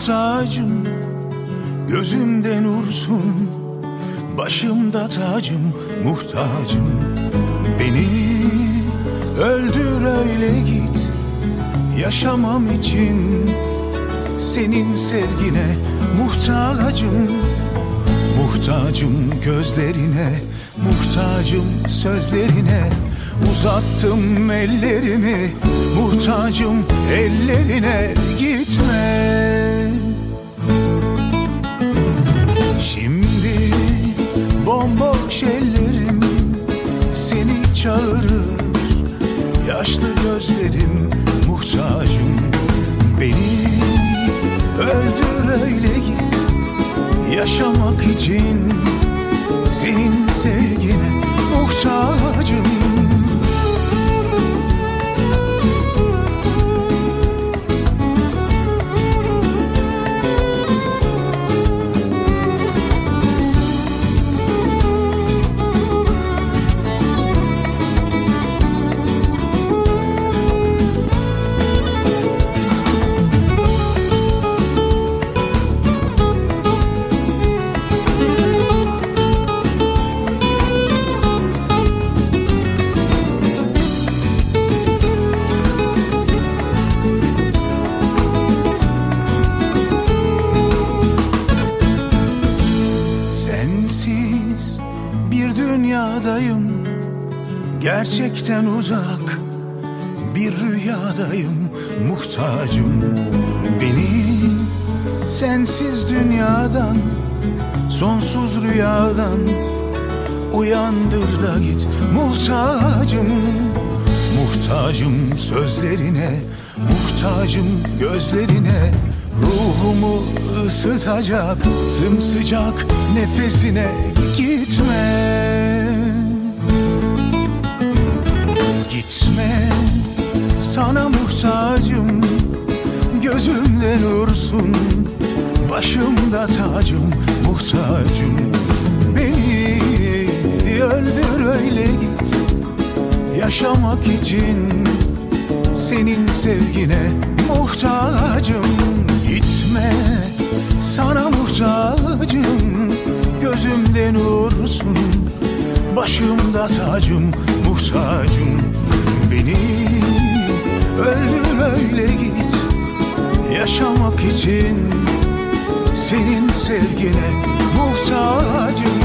muhtacım, gözümde nursun, başımda tacım, muhtacım. Beni öldür öyle git, yaşamam için senin sevgine muhtacım. Muhtacım gözlerine, muhtacım sözlerine, uzattım ellerimi, muhtacım ellerine, gitme. Şimdi bomboş ellerim seni çağırır, yaşlı gözlerim, muhtacım. Beni öldür öyle git, yaşamak için senin sevgine muhtacım. Sensiz bir dünyadayım, gerçekten uzak bir rüyadayım, muhtacım. Beni sensiz dünyadan, sonsuz rüyadan uyandır da git, muhtacım. Muhtacım sözlerine, muhtacım gözlerine, ruhumu ısıtacak sımsıcak nefesine, gitme. Gitme, sana muhtacım, gözümde nursun, başımda tacım, muhtacım. Beni öldür öyle git, yaşamak için senin sevgine muhtacım. Gitme, sana muhtacım, gözümde nursun, başımda tacım, muhtacım. Beni öldür öyle git, yaşamak için senin sevgine muhtacım.